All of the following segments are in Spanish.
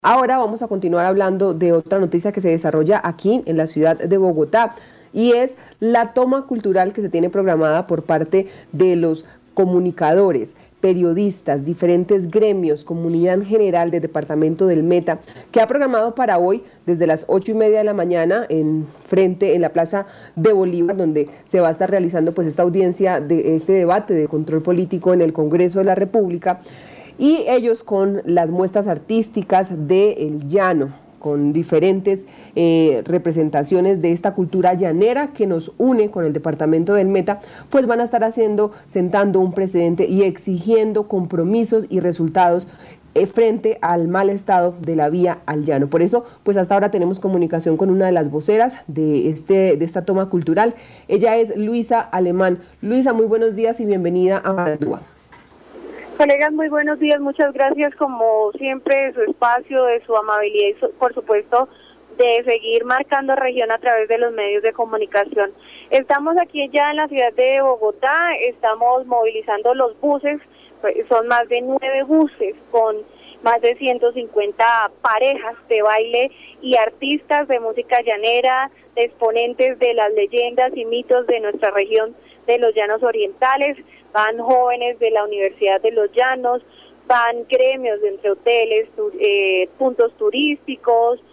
Ahora vamos a continuar hablando de otra noticia que se desarrolla aquí en la ciudad de Bogotá y es la toma cultural que se tiene programada por parte de los comunicadores, periodistas, diferentes gremios, comunidad en general del departamento del Meta, que ha programado para hoy desde las 8:30 de la mañana en la Plaza de Bolívar, donde se va a estar realizando pues esta audiencia de este debate de control político en el Congreso de la República. Y ellos con las muestras artísticas de El Llano, con diferentes representaciones de esta cultura llanera que nos une con el departamento del Meta, pues van a estar sentando un precedente y exigiendo compromisos y resultados frente al mal estado de la vía al llano. Por eso, pues hasta ahora tenemos comunicación con una de las voceras de esta toma cultural. Ella es Luisa Alemán. Luisa, muy buenos días y bienvenida a Bandúa. Colegas, muy buenos días, muchas gracias como siempre de su espacio, de su amabilidad y por supuesto de seguir marcando región a través de los medios de comunicación. Estamos aquí ya en la ciudad de Bogotá, estamos movilizando los buses, son más de 9 buses con más de 150 parejas de baile y artistas de música llanera, de exponentes de las leyendas y mitos de nuestra región de los Llanos Orientales. Van jóvenes de la Universidad de los Llanos, van gremios de entre hoteles, puntos turísticos,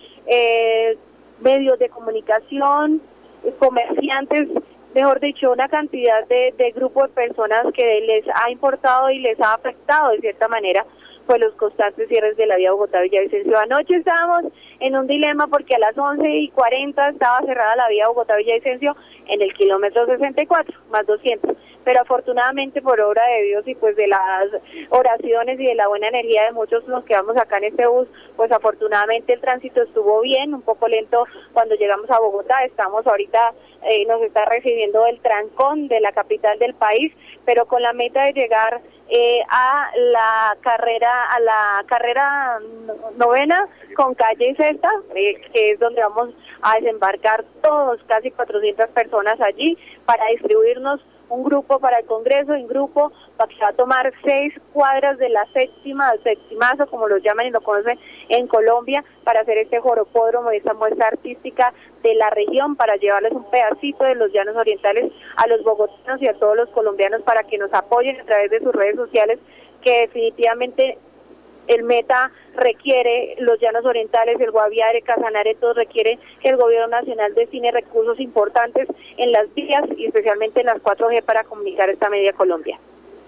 medios de comunicación, comerciantes, mejor dicho, una cantidad de grupo de personas que les ha importado y les ha afectado de cierta manera pues los constantes cierres de la vía Bogotá-Villavicencio. Anoche estábamos en un dilema porque a las 11:40 estaba cerrada la vía Bogotá-Villavicencio en el kilómetro 64, más 200. Pero afortunadamente por obra de Dios y pues de las oraciones y de la buena energía de muchos los que vamos acá en este bus, pues afortunadamente el tránsito estuvo bien, un poco lento cuando llegamos a Bogotá. Estamos ahorita, nos está recibiendo el trancón de la capital del país, pero con la meta de llegar a la carrera novena con calle y Sexta, que es donde vamos a desembarcar todos, casi 400 personas allí, para distribuirnos un grupo para el Congreso y un grupo para que se va a tomar 6 cuadras de la séptima, el septimazo, como lo llaman y lo conocen en Colombia, para hacer este joropódromo y esta muestra artística de la región, para llevarles un pedacito de los Llanos Orientales a los bogotanos y a todos los colombianos para que nos apoyen a través de sus redes sociales, que definitivamente el Meta requiere, los Llanos Orientales, el Guaviare, Casanare, todos requieren que el gobierno nacional destine recursos importantes en las vías y especialmente en las 4G para comunicar esta media Colombia.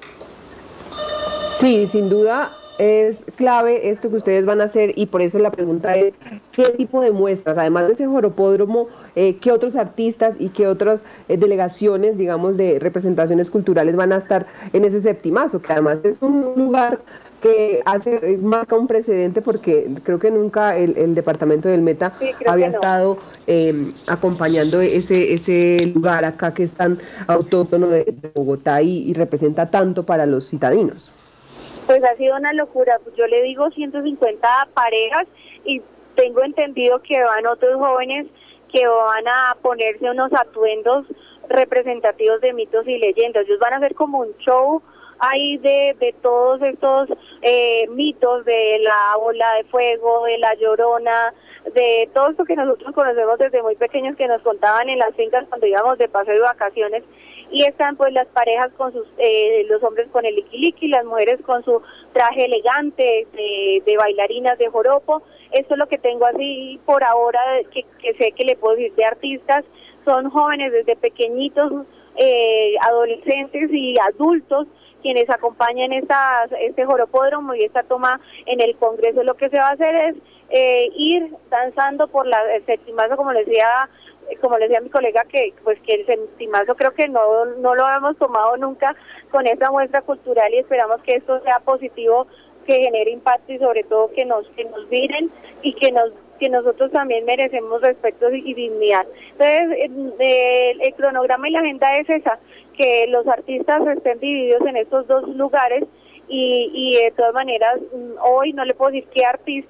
Sí, sin duda es clave esto que ustedes van a hacer y por eso la pregunta es ¿qué tipo de muestras, además de ese joropódromo, qué otros artistas y qué otras delegaciones, digamos, de representaciones culturales van a estar en ese septimazo, que además es un lugar que marca un precedente porque creo que nunca el departamento del Meta había estado acompañando ese lugar acá que es tan autóctono de Bogotá y representa tanto para los citadinos? Pues ha sido una locura, yo le digo 150 parejas y tengo entendido que van otros jóvenes que van a ponerse unos atuendos representativos de mitos y leyendas. Ellos van a hacer como un show ahí de todos estos mitos, de la bola de fuego, de la Llorona, de todo esto que nosotros conocemos desde muy pequeños, que nos contaban en las fincas cuando íbamos de paseo y vacaciones. Y están pues las parejas con sus, los hombres con el liquiliqui, las mujeres con su traje elegante de bailarinas de joropo. Esto es lo que tengo así por ahora, que sé que le puedo decir de artistas. Son jóvenes desde pequeñitos, adolescentes y adultos, quienes acompañan este joropódromo y esta toma en el Congreso. Lo que se va a hacer es ir danzando por el septimazo, como le decía mi colega, que el septimazo creo que no lo hemos tomado nunca con esta muestra cultural, y esperamos que esto sea positivo, que genere impacto y sobre todo que nos miren y que nosotros también merecemos respeto y dignidad. Entonces, el cronograma y la agenda es esa, que los artistas estén divididos en estos dos lugares y de todas maneras, hoy no le puedo decir qué artista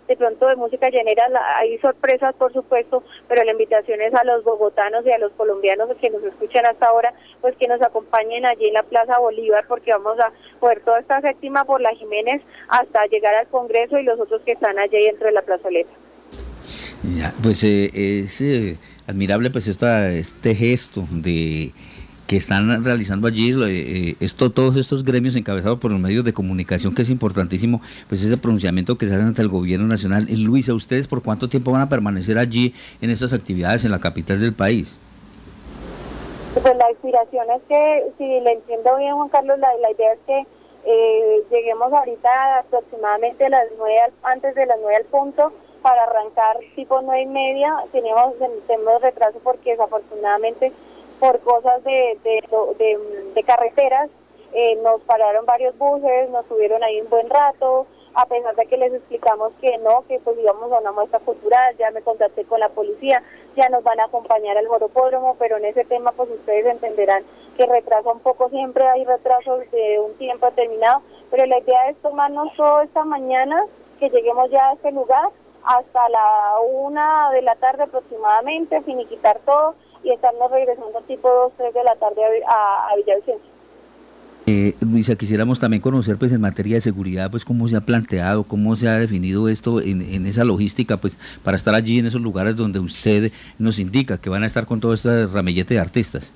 de pronto de música llanera, hay sorpresas por supuesto, pero la invitación es a los bogotanos y a los colombianos que nos escuchan hasta ahora, pues que nos acompañen allí en la Plaza Bolívar, porque vamos a poder toda esta séptima por la Jiménez hasta llegar al Congreso y los otros que están allí dentro de la plazoleta. Ya, pues es admirable pues este gesto de que están realizando allí, todos estos gremios encabezados por los medios de comunicación, que es importantísimo, pues ese pronunciamiento que se hace ante el gobierno nacional. Luisa, ¿ustedes por cuánto tiempo van a permanecer allí en estas actividades en la capital del país? Pues la inspiración es que, si le entiendo bien, Juan Carlos, la idea es que lleguemos ahorita aproximadamente a las 9, antes de las 9 al punto, para arrancar tipo 9:30. Tenemos retraso porque desafortunadamente por cosas de carreteras nos pararon varios buses, nos tuvieron ahí un buen rato, a pesar de que les explicamos que no, que pues íbamos a una muestra cultural. Ya me contacté con la policía, ya nos van a acompañar al Joropódromo, pero en ese tema pues ustedes entenderán que retrasa un poco, siempre hay retrasos de un tiempo determinado, pero la idea es tomarnos todo esta mañana, que lleguemos ya a este lugar, hasta la 1 de la tarde aproximadamente, finiquitar todo y estarnos regresando tipo 2, 3 de la tarde a Villavicencio. Luisa, quisiéramos también conocer pues en materia de seguridad pues cómo se ha planteado, cómo se ha definido esto en esa logística pues para estar allí en esos lugares donde usted nos indica que van a estar con todo este ramillete de artistas.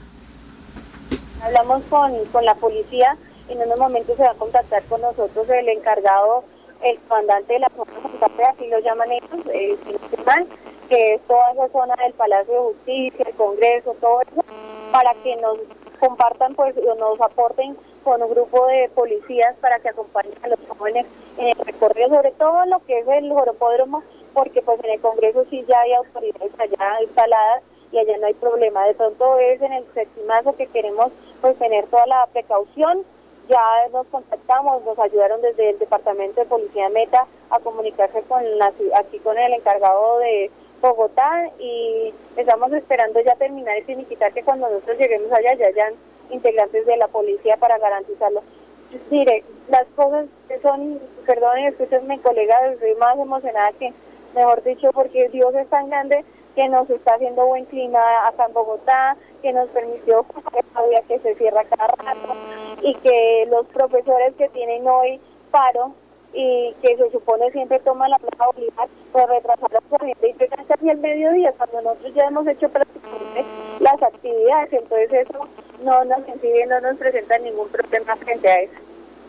Hablamos con la policía, en unos momentos se va a contactar con nosotros el encargado, el comandante de la Fuerza, así lo llaman ellos, el principal, que es toda esa zona del Palacio de Justicia, el Congreso, todo eso, para que nos compartan, pues, o nos aporten con un grupo de policías para que acompañen a los jóvenes en el recorrido, sobre todo lo que es el Joropódromo, porque pues en el Congreso sí ya hay autoridades allá instaladas y allá no hay problema. De pronto es en el séptimazo que queremos pues tener toda la precaución. Ya nos contactamos, nos ayudaron desde el Departamento de Policía Meta a comunicarse aquí con el encargado de Bogotá, y estamos esperando ya terminar y finiquitar que cuando nosotros lleguemos allá ya hayan integrantes de la policía para garantizarlo. Mire, las cosas que son, perdonen, escúchenme colegas, estoy más emocionada que, mejor dicho, porque Dios es tan grande que nos está haciendo buen clima acá en Bogotá, que nos permitió que se cierra cada rato, y que los profesores que tienen hoy paro y que se supone siempre toman la Plaza Bolívar, pues retrasaron la corriente y llegan casi al mediodía, cuando nosotros ya hemos hecho prácticamente las actividades. Entonces eso no nos incide, no nos presenta ningún problema frente a eso.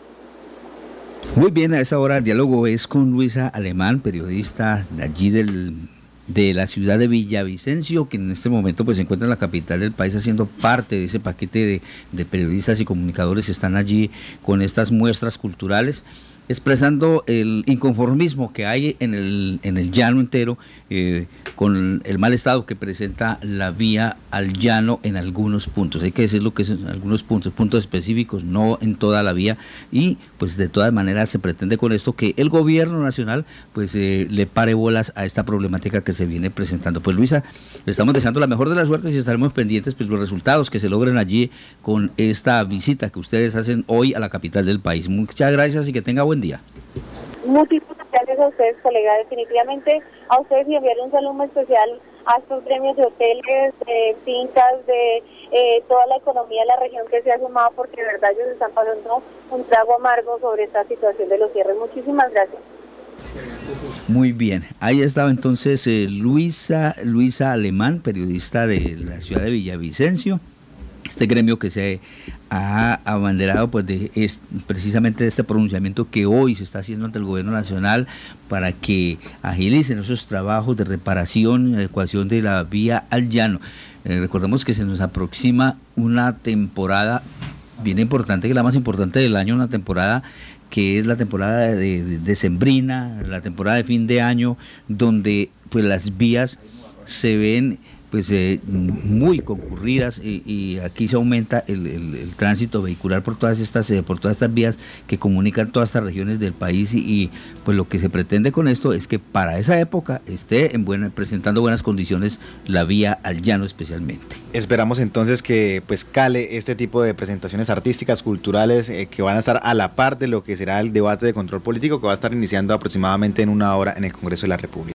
Muy bien, a esta hora el diálogo es con Luisa Alemán, periodista de allí de la ciudad de Villavicencio, que en este momento pues se encuentra en la capital del país haciendo parte de ese paquete de periodistas y comunicadores que están allí con estas muestras culturales, expresando el inconformismo que hay en el llano entero, con el mal estado que presenta la vía al llano en algunos puntos. Hay que decir lo que es en algunos puntos específicos, no en toda la vía, y pues de todas maneras se pretende con esto que el gobierno nacional pues le pare bolas a esta problemática que se viene presentando. Pues Luisa, le estamos deseando la mejor de las suertes y estaremos pendientes pues los resultados que se logren allí con esta visita que ustedes hacen hoy a la capital del país. Muchas gracias y que tenga buen día. Muchísimas gracias a ustedes, colegas. Definitivamente a ustedes, y enviar un saludo muy especial a estos gremios de hoteles, de fincas, de toda la economía de la región que se ha sumado, porque de verdad ellos están pasando un trago amargo sobre esta situación de los cierres. Muchísimas gracias. Muy bien, ahí estaba entonces Luisa Alemán, periodista de la ciudad de Villavicencio. Este gremio que se ha abanderado pues precisamente de este pronunciamiento que hoy se está haciendo ante el gobierno nacional para que agilicen esos trabajos de reparación y adecuación de la vía al llano. Recordemos que se nos aproxima una temporada bien importante, que es la más importante del año, una temporada que es la temporada de decembrina, la temporada de fin de año, donde pues las vías se ven pues muy concurridas, y aquí se aumenta el tránsito vehicular por todas estas vías que comunican todas estas regiones del país, y pues lo que se pretende con esto es que para esa época esté presentando buenas condiciones la vía al llano especialmente. Esperamos entonces que pues cale este tipo de presentaciones artísticas, culturales, que van a estar a la par de lo que será el debate de control político que va a estar iniciando aproximadamente en 1 hora en el Congreso de la República.